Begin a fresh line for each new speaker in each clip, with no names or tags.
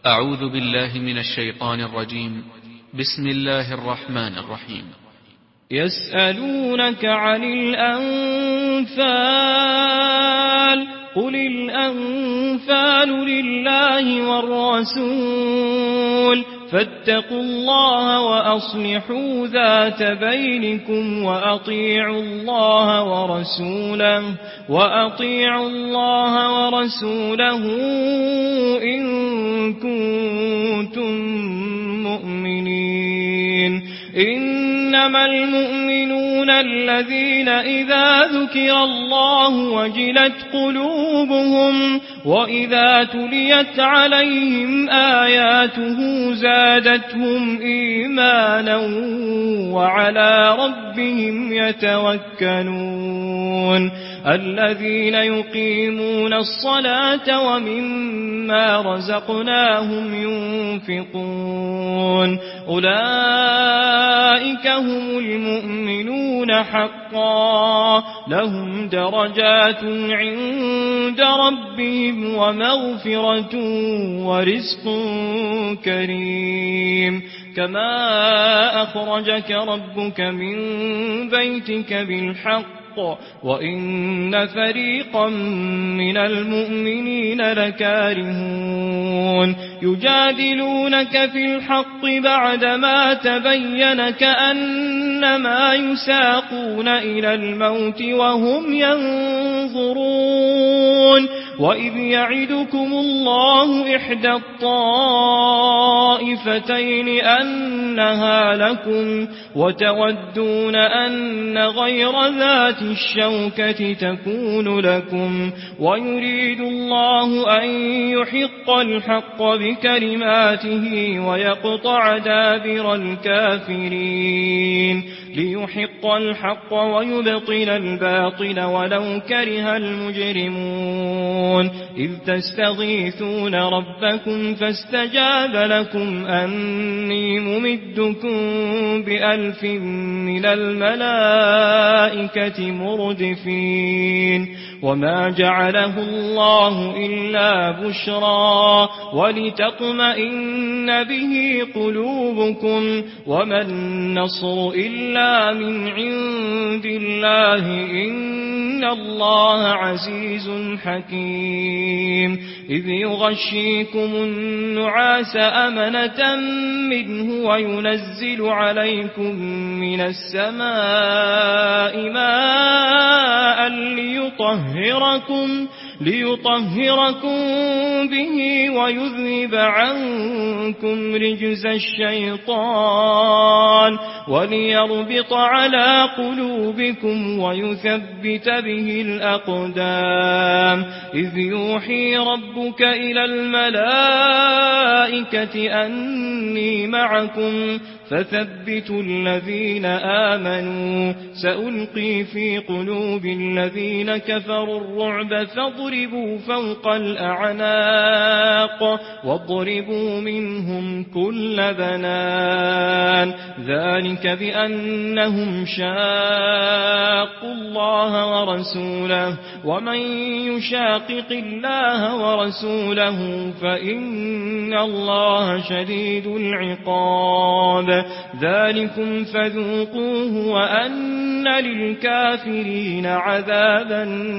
أعوذ بالله من الشيطان الرجيم. بسم الله الرحمن الرحيم.
يسألونك عن الأنفال قل الأنفال لله والرسول فاتقوا الله وأصلحوا ذات بينكم وأطيعوا الله ورسوله إن كنتم مؤمنين. إنما المؤمنون الذين إذا ذكر الله وجلت قلوبهم وإذا تليت عليهم آياته زادتهم إيمانا وعلى ربهم يتوكلون. الذين يقيمون الصلاة ومما رزقناهم ينفقون أولئك هم المؤمنون حقا لهم درجات عند ربهم ومغفرة ورزق كريم. كما أخرجك ربك من بيتك بالحق وإن فريقا من المؤمنين لكارهون يجادلونك في الحق بعدما تبين كأنما يساقون إلى الموت وهم ينظرون. وإذ يعدكم الله إحدى الطائفتين أنها لكم وتودون أن غير ذات الشوكة تكون لكم ويريد الله أن يحق الحق بكلماته ويقطع دابر الكافرين ليحق الحق ويبطل الباطل ولو كره المجرمون. إذ تستغيثون ربكم فاستجاب لكم أني ممدكم ب1000 من الملائكة مردفين. وما جعله الله إلا بشرى ولتطمئن به قلوبكم وما النصر إلا من عند الله إن الله عزيز حكيم. إذ يغشيكم النعاس أمنة منه وينزل عليكم من السماء ماء ليطهركم به ويذهب عنكم رجز الشيطان وليربط على قلوبكم ويثبت به الأقدام. إذ يوحي ربك إلى الملائكة أني معكم فثبتوا الذين آمنوا سألقي في قلوب الذين كفروا الرعب فاضربوا فوق الأعناق واضربوا منهم كل بنان. ذلك بأنهم شاقوا الله ورسوله ومن يشاقق الله ورسوله فإن الله شديد العقاب. ذلكم فذوقوه وأن للكافرين عذاب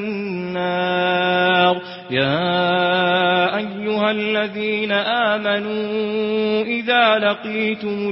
النار. يا أيها الذين آمنوا إذا لقيتم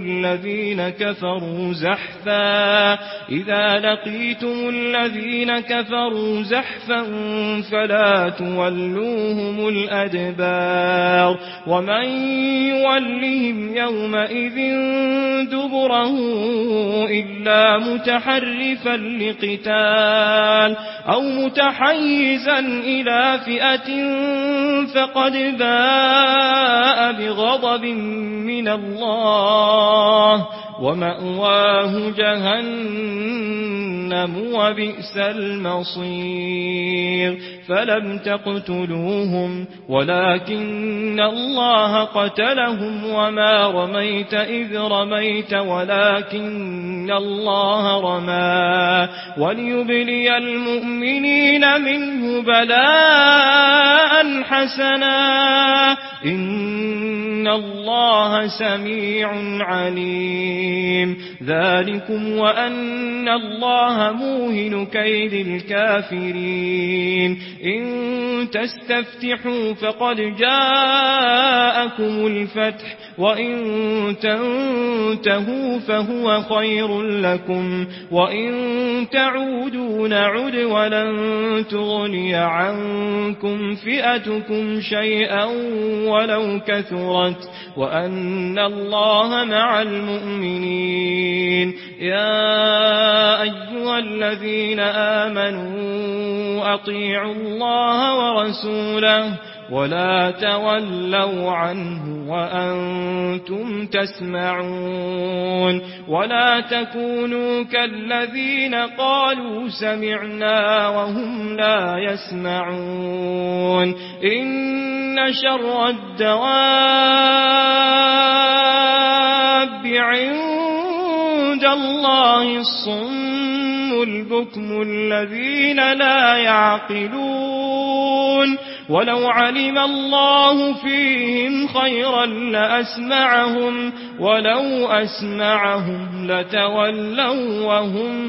الذين كفروا زحفا فلا تولوهم الأدبار. ومن يولهم يومئذ دبره إلا متحرفا لقتال أو متحيزا إلى فئة فقد باء بغضب من الله ومأواه جهنم وبئس المصير. فلم تقتلوهم ولكن الله قتلهم وما رميت إذ رميت ولكن الله رمى وليبلي المؤمنين منه بلاء حسنا إن الله سميع عليم ذلكم وأن الله موهن كيد الكافرين إن تستفتحوا فقد جاءكم الفتح وإن تنتهوا فهو خير لكم وإن تعودوا نعد ولن تغني عنكم فئتكم شيئا ولو كثرت وأن الله مع المؤمنين يا أيها الذين آمنوا أطيعوا الله ورسوله ولا تولوا عنه وأنتم تسمعون ولا تكونوا كالذين قالوا سمعنا وهم لا يسمعون إن شر الدواب عند الله الصم البكم الذين لا يعقلون ولو علم الله فيهم خيرا لأسمعهم ولو أسمعهم لتولوا وهم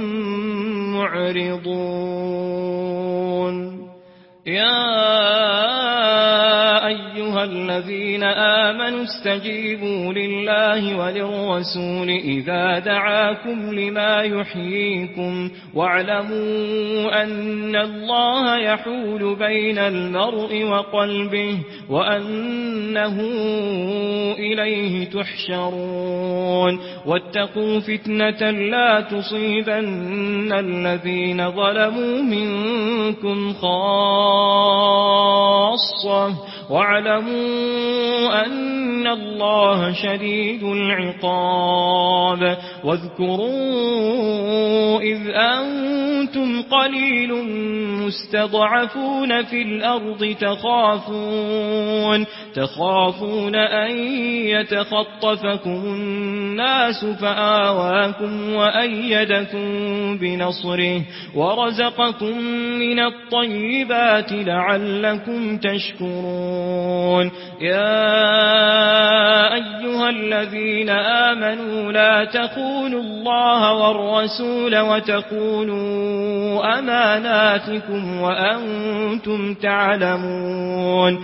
معرضون يا أيها الذين آمنوا استجيبوا لله وللرسول إذا دعاكم لما يحييكم واعلموا أن الله يحول بين المرء وقلبه وأنه إليه تحشرون واتقوا فتنة لا تصيبن الذين ظلموا منكم خاصة واعلموا أن الله شديد العقاب واذكروا إذ أنتم قليل مستضعفون في الأرض تخافون أن يتخطفكم الناس فآواكم وأيدكم بنصره ورزقكم من الطيبات لعلكم تشكرون يا أيها الذين آمنوا لا تخونوا الله والرسول وتخونوا أماناتكم وأنتم تعلمون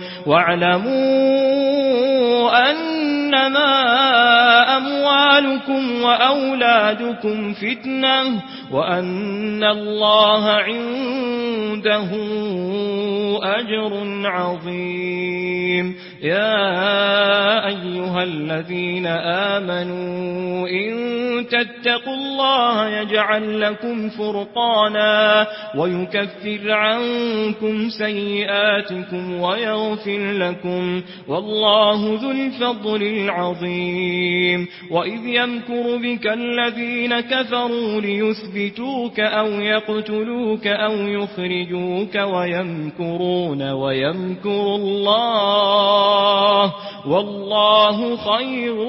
واعلموا أنما أموالكم وأولادكم فتنة وأن الله عنده أجر عظيم يا أيها الذين آمنوا إن تتقوا الله يجعل لكم فرقانا ويكفر عنكم سيئاتكم ويغفر لكم والله ذو الفضل العظيم وإذ يمكر بك الذين كفروا ليثبتوك أو يقتلوك أو يخرجوك ويمكرون ويمكر الله والله خير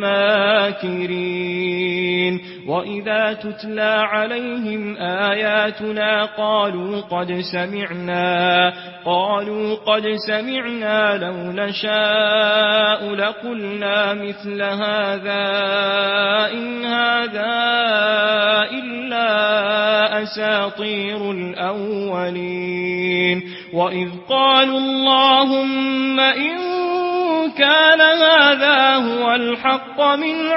الماكرين وإذا تتلى عليهم آياتنا قالوا قد سمعنا لو نشاء لقلنا مثل هذا إن هذا إلا أساطير الأولين وإذ قالوا اللهم إن كان هذا هو الحق من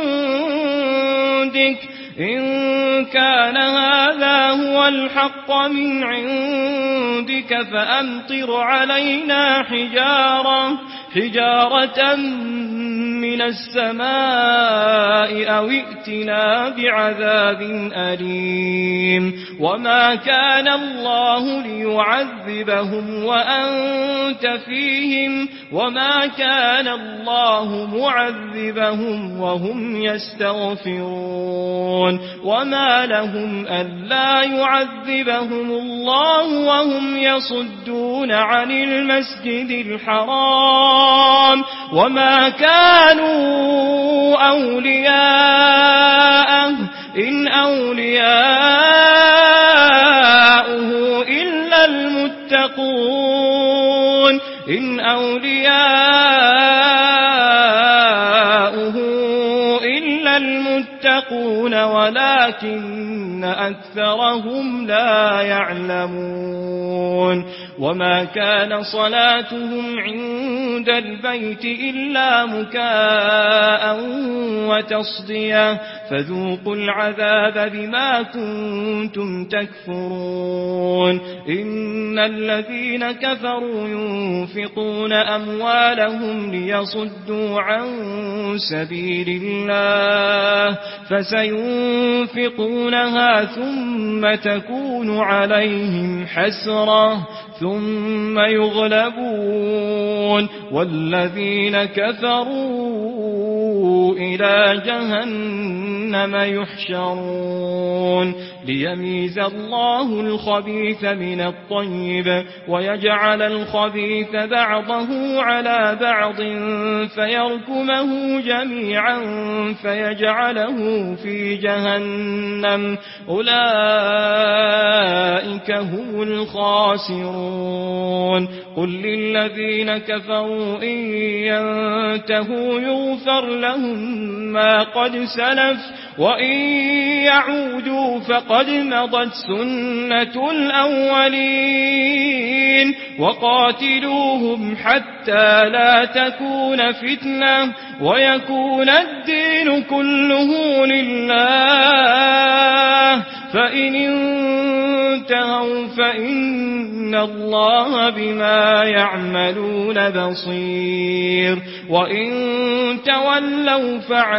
عندك فأمطر علينا حجارة من السماء أو ائتنا بعذاب أليم وما كان الله ليعذبهم وأنت فيهم وما كان الله معذبهم وهم يستغفرون وما لهم ألا يعذبهم الله وهم يصدون عن المسجد الحرام وما كانوا أولياءه إن أولياؤه إلا المتقون إن أولياؤه إلا المتقون ولكن أكثرهم لا يعلمون وما كان صلاتهم عند البيت إلا مكاء وتصدية فذوقوا العذاب بما كنتم تكفرون إن الذين كفروا ينفقون أموالهم ليصدوا عن سبيل الله فسينفقونها ثم تكون عليهم حسرة ثم يغلبون والذين كفروا إلى جهنم يحشرون ليميز الله الخبيث من الطيب ويجعل الخبيث بعضه على بعض فيركمه جميعا فيجعله في جهنم أولئك هم الخاسرون قل للذين كفروا إن ينتهوا يغفر لهم ما قد سلف وإن يعودوا فقد مضت سنة الأولين وقاتلوهم حتى لا تكون فتنة ويكون الدين كله لله فإن انتهوا فإن الله بما يعملون بصير وإن تولوا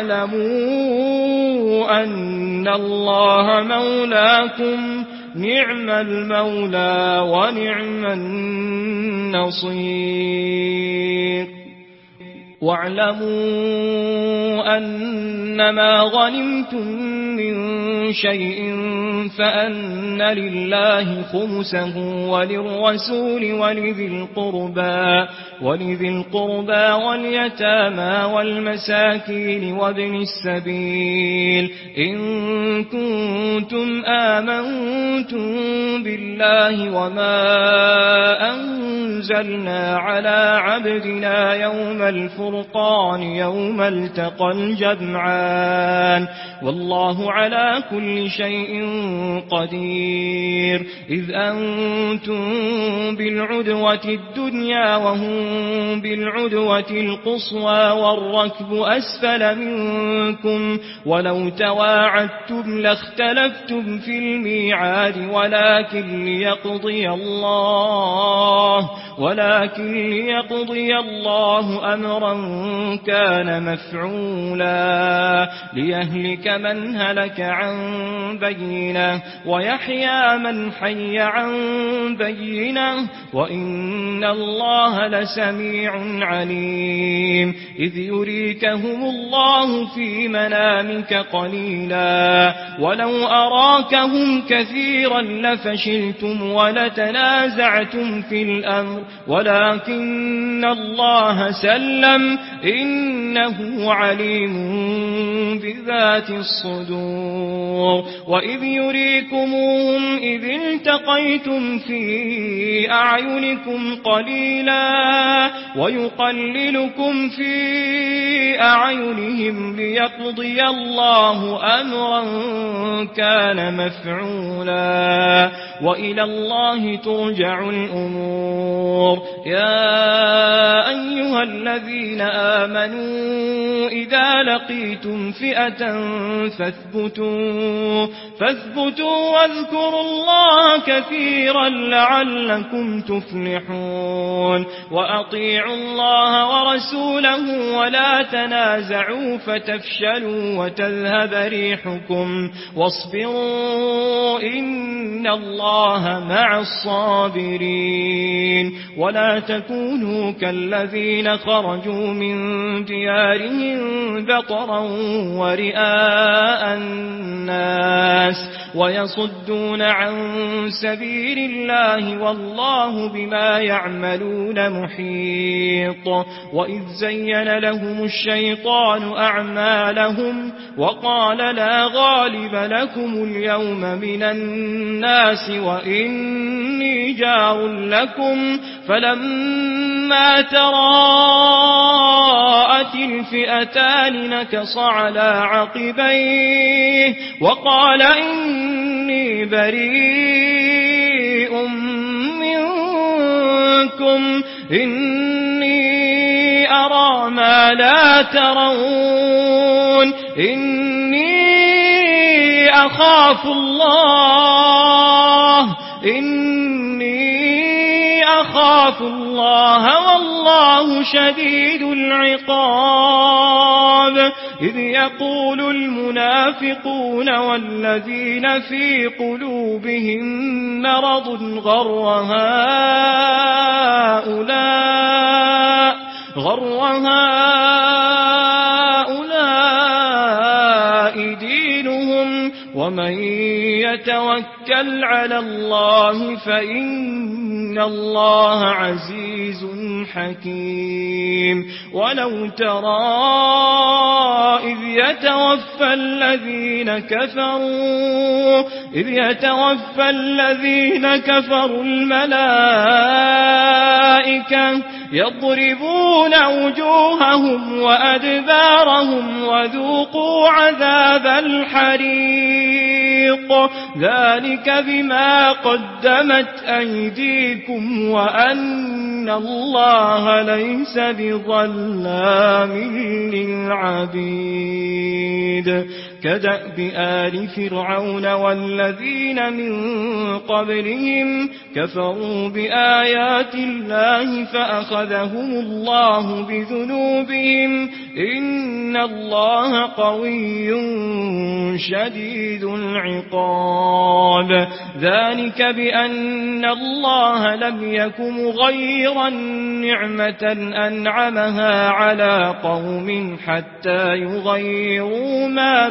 فاعلموا أن الله مولاكم نعم المولى ونعم النصير واعلموا أنما غنمتم من شيء فأن لله خمسه وللرسول ولذي القربى واليتامى والمساكين وابن السبيل إن كنتم آمنتم بالله وما أنزلنا على عبدنا يوم الفرقان يوم التقى الجمعان والله على كل شيء قدير إذ أنتم بالعدوة الدنيا وهم بالعدوة القصوى والركب أسفل منكم ولو تواعدتم لاختلفتم في الميعاد ولكن ليقضي الله أمرا كان مفعولا ليهلك من هلك عن بينه ويحيى من حي عن بينه وإن الله لسميع عليم إذ يريكهم الله في منامك قليلا ولو أراكهم كثيرا لفشلتم ولتنازعتم في الأمر ولكن الله سلم إنه عليم بذات الصدور وإذ يريكموهم إذ التقيتم في أعينكم قليلا ويقللكم في أعينهم ليقضي الله أمرا كان مفعولا وإلى الله ترجع الأمور يا أيها الذين آمنوا إذا لقيتم فئة فاثبتوا واذكروا الله كثيرا لعلكم تفلحون وأطيعوا الله ورسوله ولا تنازعوا فتفشلوا وتذهب ريحكم واصبروا إن الله اللَّهَ مَعَ الصَّابِرِينَ ولا تكونوا كالذين خرجوا من ديارهم بطرا ورئاء الناس ويصدون عن سبيل الله والله بما يعملون محيط وإذ زين لهم الشيطان أعمالهم وقال لا غالب لكم اليوم من الناس وإني جار لكم فلما تراءت الفئتان نكص على عقبيه وقال إني بريء منكم إني أرى ما لا ترون إني أخاف الله والله شديد العقاب إذ يقول المنافقون والذين في قلوبهم مرض غر هؤلاء دينهم ومن يتوكل على الله فإن الله عزيز حكيم ولو ترى إذ يتوفى الذين كفروا الملائكة يضربون وجوههم وأدبارهم وذوقوا عذاب الحريق ذلك بما قدمت أيديكم وأن الله ليس بظلام للعبيد كدأب آل فرعون والذين من قبلهم كفروا بآيات الله فأخذهم الله بذنوبهم إن الله قوي شديد العقاب ذلك بأن الله لم يك مغيرا نعمة أنعمها على قوم حتى يغيروا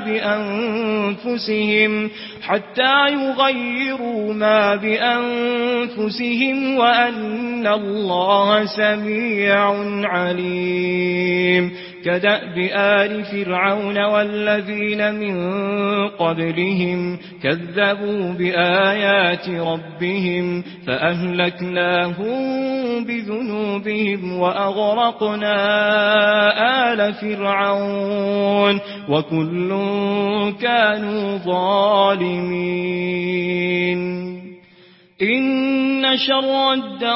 ما بأنفسهم وأن الله سميع عليم كدأب آل فرعون والذين من قبلهم كذبوا بآيات ربهم فأهلكناهم بذنوبهم وأغرقنا آل فرعون وكل كانوا ظالمين إن شر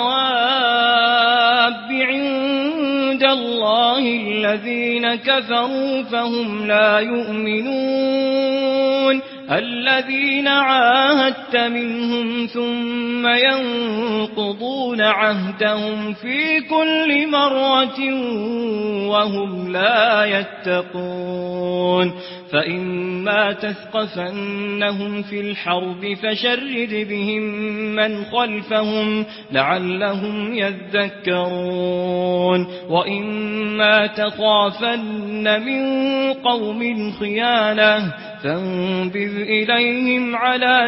الدواب عند الله الذين كفروا فهم لا يؤمنون الذين عاهدت منهم ثم ينقضون عهدهم في كل مرة وهم لا يتقون فإما تثقفنهم في الحرب فشرد بهم من خلفهم لعلهم يذكرون وإما تخافن من قوم خيانة فانبذ إليهم على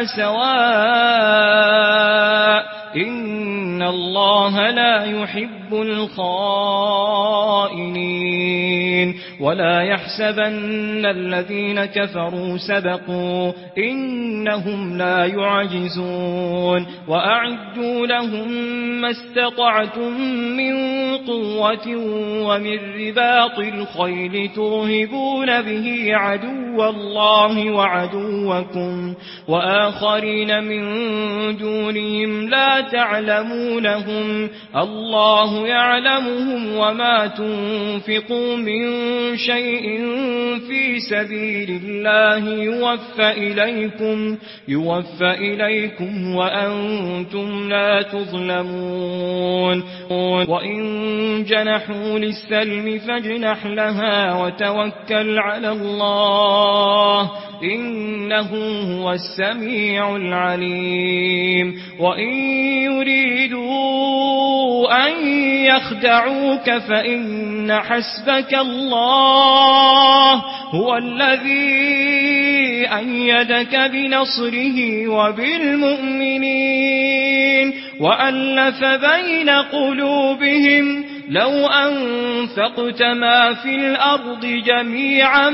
سواء إن الله لا يحب الخائنين ولا يحسبن الذين كفروا سبقوا إنهم لا يعجزون وأعدوا لهم ما استطعتم من قوة ومن رباط الخيل ترهبون به عدو الله وعدوكم وآخرين من دونهم لا تعلمونهم الله يعلمهم وما تنفقوا من شيء في سبيل الله يوفى إليكم وأنتم لا تظلمون وإن جنحوا للسلم فاجنح لها وتوكل على الله إنه هو السميع العليم وإن يريدوا أن يخدعوك فإن حسبك الله هو الذي أيدك بنصره وبالمؤمنين وألف بين قلوبهم لو أنفقت ما في الأرض جميعا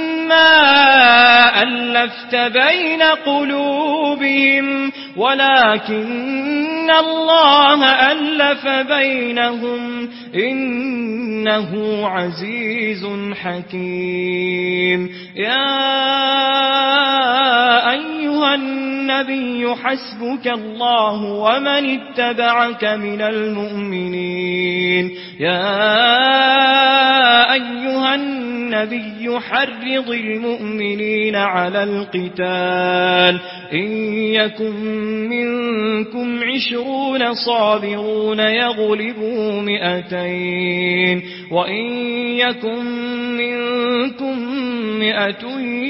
ما ألفت بين قلوبهم ولكن الله ألف بينهم إنه عزيز حكيم يا أيها النبي حسبك الله ومن اتبعك من المؤمنين يا أيها النبي حرض المؤمنين على القتال إن يكن منكم 20 صابرون يغلبوا 200 وإن يكن منكم 100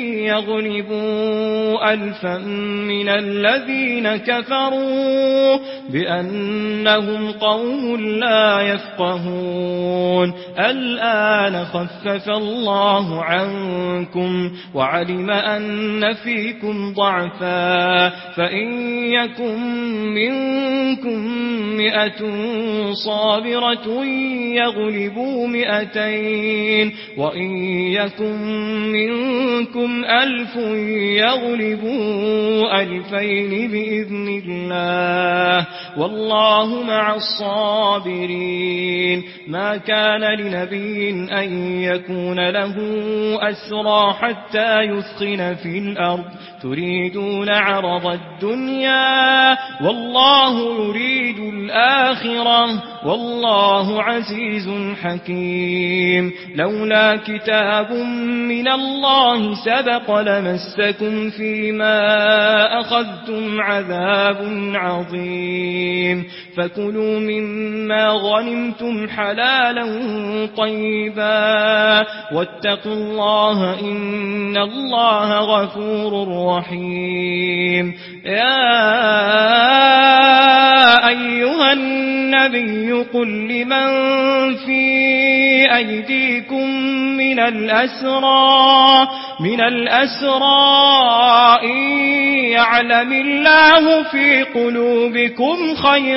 يغلبوا 1000 من الذين كفروا بأنهم قوم لا يفقهون الآن خفف الله عنكم وعلم أن فيكم ضعفا فإن يكن منكم 100 صابرة يغلبوا 200 وإن يكن منكم 1000 يغلبوا 2000 بإذن الله والله مع الصابرين ما كان لنبي أن يكون له أسرى حتى يثخن في الأرض تريدون عرض الدنيا والله يريد الآخرة والله عزيز حكيم لولا كتاب من الله سبق لمسكم فيما أخذتم عذاب عظيم فكلوا مما غنمتم حلالا طيبا واتقوا الله إن الله غفور رحيم يا أيها النبي قل لمن في أيديكم من الأسرى إن يعلم الله في قلوبكم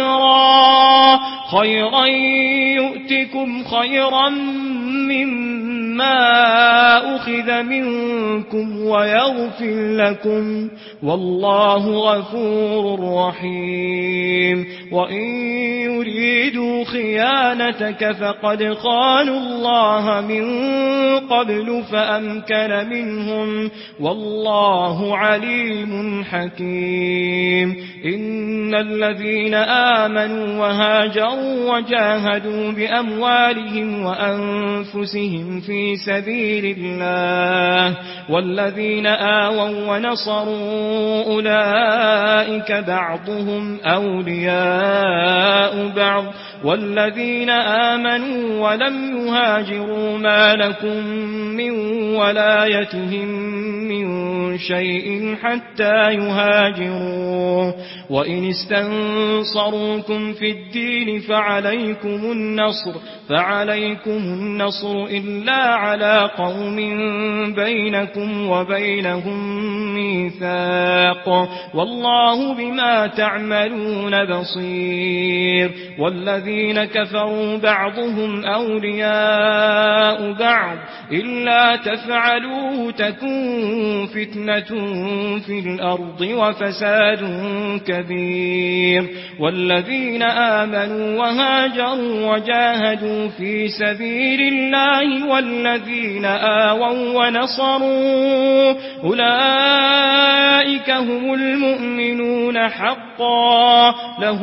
خيرا يؤتكم خيرا مما أخذ منكم ويغفر لكم والله غفور رحيم وإن يريدوا خيانتك فقد خانوا الله من قبل فأمكن منهم والله عليم حكيم إن الذين آمنوا وهاجروا وجاهدوا بأموالهم وأنفسهم في سبيل الله والذين آووا ونصروا أولئك بعضهم أولياء بعض والذين آمنوا ولم يهاجروا ما لكم من ولايتهم من شيء حتى يهاجروا وإن استنصروكم في الدين فعليكم النصر إلا على قوم بينكم وبينهم ميثاق والله بما تعملون بصير والذين كفروا بعضهم أولياء بعض إلا تفعلوه تكون فتنة في الأرض وفساد كبير والذين آمنوا وهاجروا وجاهدوا في سبيل الله والذين آووا ونصروا أولئك هم المؤمنون حقا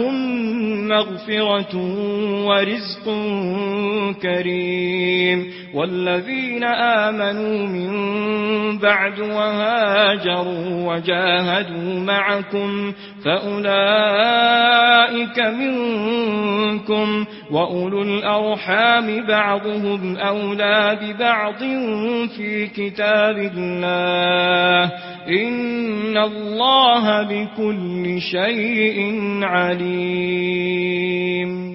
لهم مغفرة ورزق كريم والذين آمنوا من بعد وهاجروا وجاهدوا معكم فأولئك منكم وأولو الأرحام بعضهم أولى ببعض في كتاب الله إن الله بكل شيء عليم